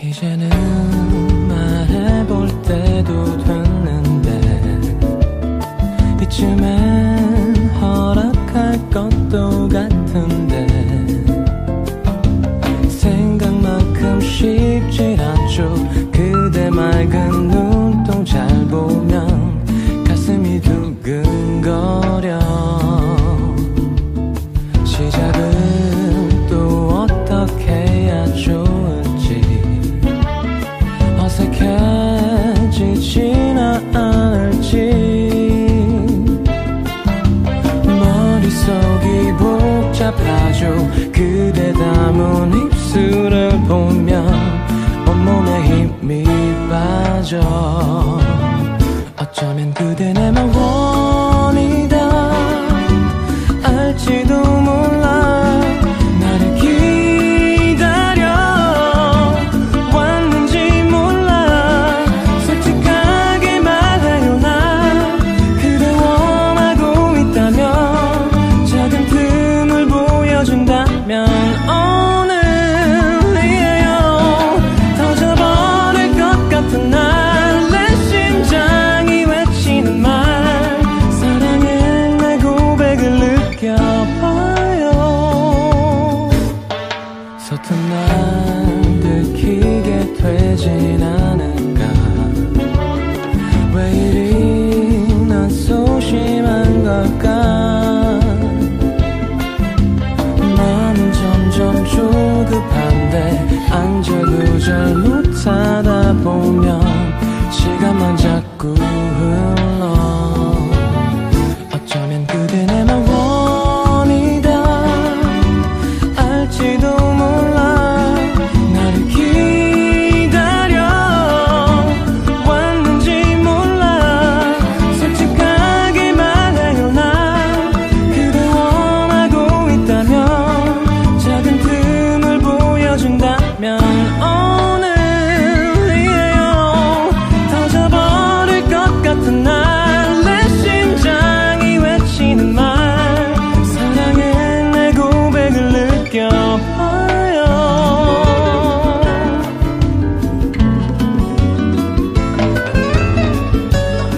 이제는 말해볼 때도 됐는데 이쯤엔 허락할 것도 같은데 생각만큼 쉽질 않죠. 그대 맑은 눈동잘 보면 가슴이 두근거려. 시작은 또 어떻게 해야 좋을지 어색해지지나 않을지 머릿속이 복잡하죠. 그대 담은 입술을 보면 온몸에 힘이 빠져. 어쩌면 그대 내맘 원이다 알지도 몰라. 나를 기다려 왔는지 몰라. 솔직하게 말해요. 나 그대 원하고 있다면 작은 틈을 보여준다면 오늘이에요. 터져버릴 것 같은 날 내 심장이 외치는 말 사랑해. 내 고백을 느껴봐요. 서툰 날 들키게 되진 않을까. 왜 이리 난 소심한 걸까. 마음은 점점 조급한데 안절부절 못하다 보면 시간만 자꾸 흘러. 어쩌면 그대 내맘 원이다 알지도 몰라. 나를 기다려 왔는지 몰라. 솔직하게 말해요. 나 그대 원하고 있다면 작은 틈을 보여준다면 오늘이에요. 터져버릴 것 같은 날 내 심장이 외치는 말 사랑해. 내 고백을 느껴봐요.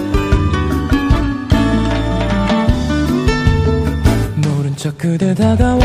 모른 척 그대 다가와